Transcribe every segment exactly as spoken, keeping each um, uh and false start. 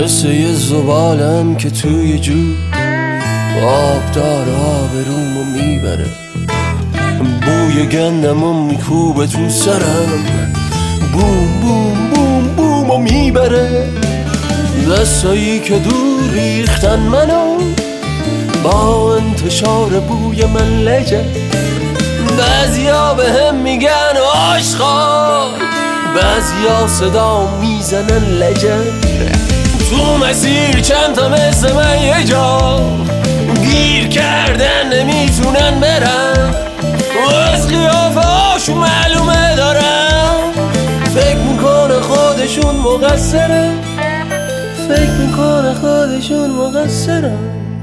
مثل یه زبالم که توی جو آب داره آبرومو میبره، بوی گندمو میکوبه تو سرم، بوم بوم بوم بومو میبره. دستایی که دور ریختن منو با انتشار بوی من لجه، بعضیا به هم میگن آشغال، بعضیا صدا میزنن لجن. تو مسیر چند تا مثل من یه جا گیر کردن نمیتونن برن، از قیافه هاشون معلومه دارن فکر میکنه خودشون مقصرن، فکر میکنه خودشون مقصرن.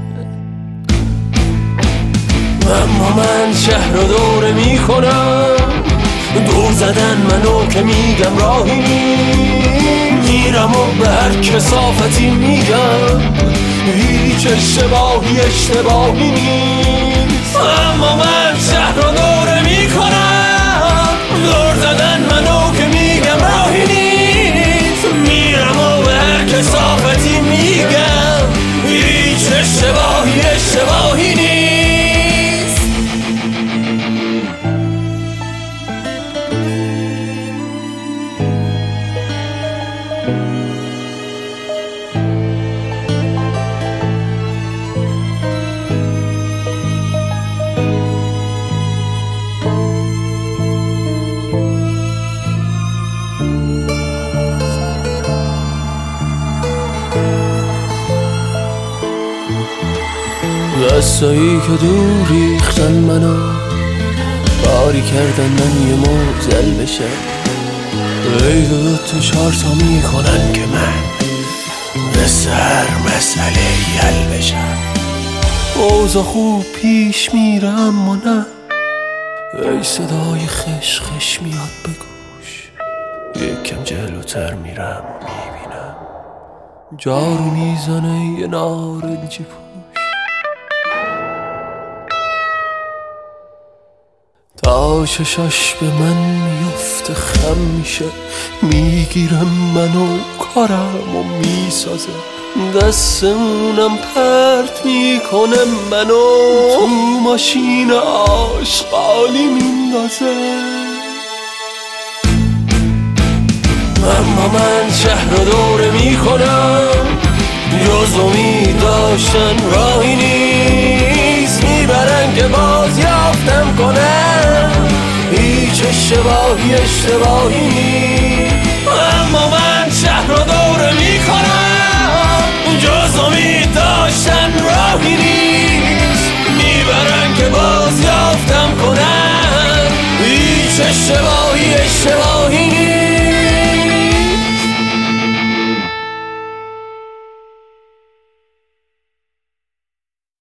اما من شهر رو دوره میکنم، دور زدن منو که میگم راهی میرم و به هر کثافتی میگم هیچ اشتباهی اشتباهی نیست. اما من شهر رو دوره میکنم، دور زدن منو که میگم راهی نیست، میرم و به هر کثافتی میگم هیچ اشتباهی اشتباهی نیست. دستایی که دور ریختن منو باری کردن من یه موزل بشه، ای دو دو تا چار تا میکنن که من مثل هر مسئله یل بشم. اوضاع خوب پیش میره اما نه، ای صدای خش خش میاد به گوش، یک کم جلوتر میرم میبینم جارو میزنه یه نارنجی پوش. تا چشاش به من میفته خم میشه، میگیرم منو کارم و میسازه، دستمونم پرت میکنه منو تو ماشین آشغالی میندازه. اما من شهر رو دوره میکنم، جز امید داشتن راهی نیست، میبرن که باز یافتم کنم هیچ اشتباهی اشتباهی نیست. اما من شهر رو دوره میکنم، جز امید داشتن راهی نیست، میبرن که باز یافتم کنم هیچ اشتباهی اشتباهی نیست.